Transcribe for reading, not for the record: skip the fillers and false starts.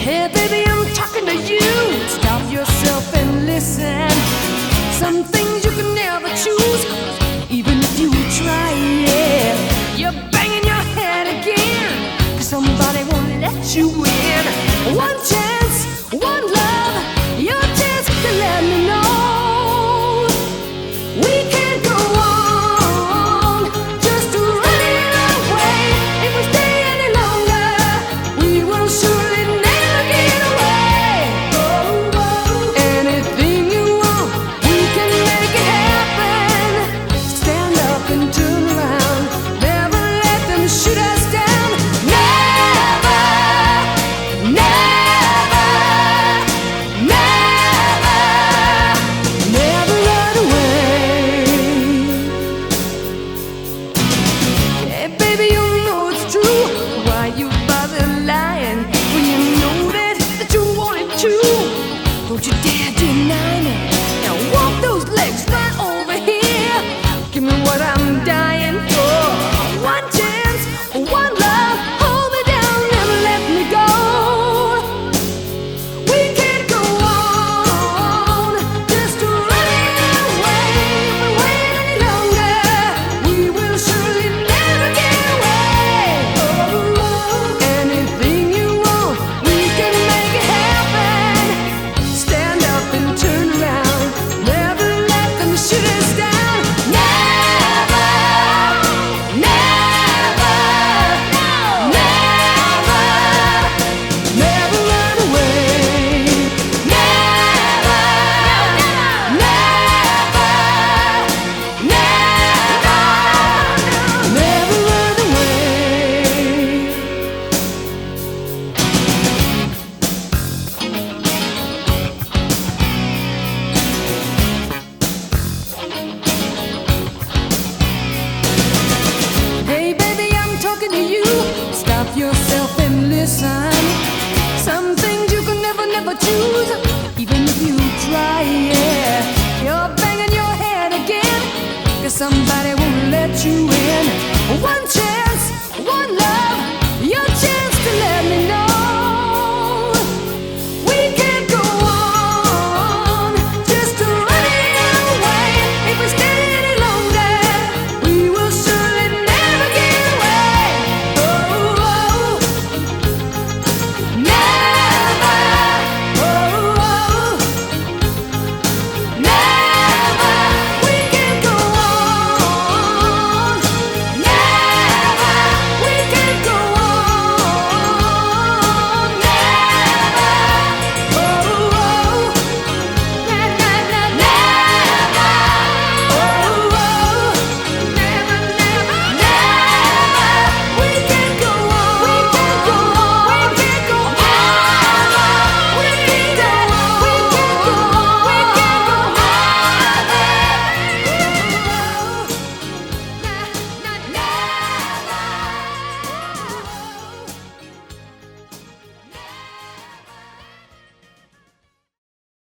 Hey baby, I'm talking to you. Stop yourself and listen. Some things you can never choose, even if you try, yeah. You're banging your head again, 'cause somebody won't let you in. One chance, one love, your chance to let me know. We can't go on just running away. If we stay any longer, we will surely never get away. Anything you want, we can make it happen. Stand up and turn around. Never let them shoot us down. Never, never, never, never run away. Hey baby, you know it's true. Why you bother lying when you know that you wanted to? Don't you dare deny me. Now walk those legs right over here. Give me what I'm dying for. One chance, one love. Hold me down, never let me go. We can't go on just running away. If we wait any longer, we will surely never get away. Anything you want, we can make it happen. Stand up and turn around. Never let them shoot us down. Never, never, never, never run away. Never, never, never run away. Hey baby, I'm talking to you. Stop yourself and listen. Some things you can never, never choose, even if you try, yeah. You're banging your head again, 'cause somebody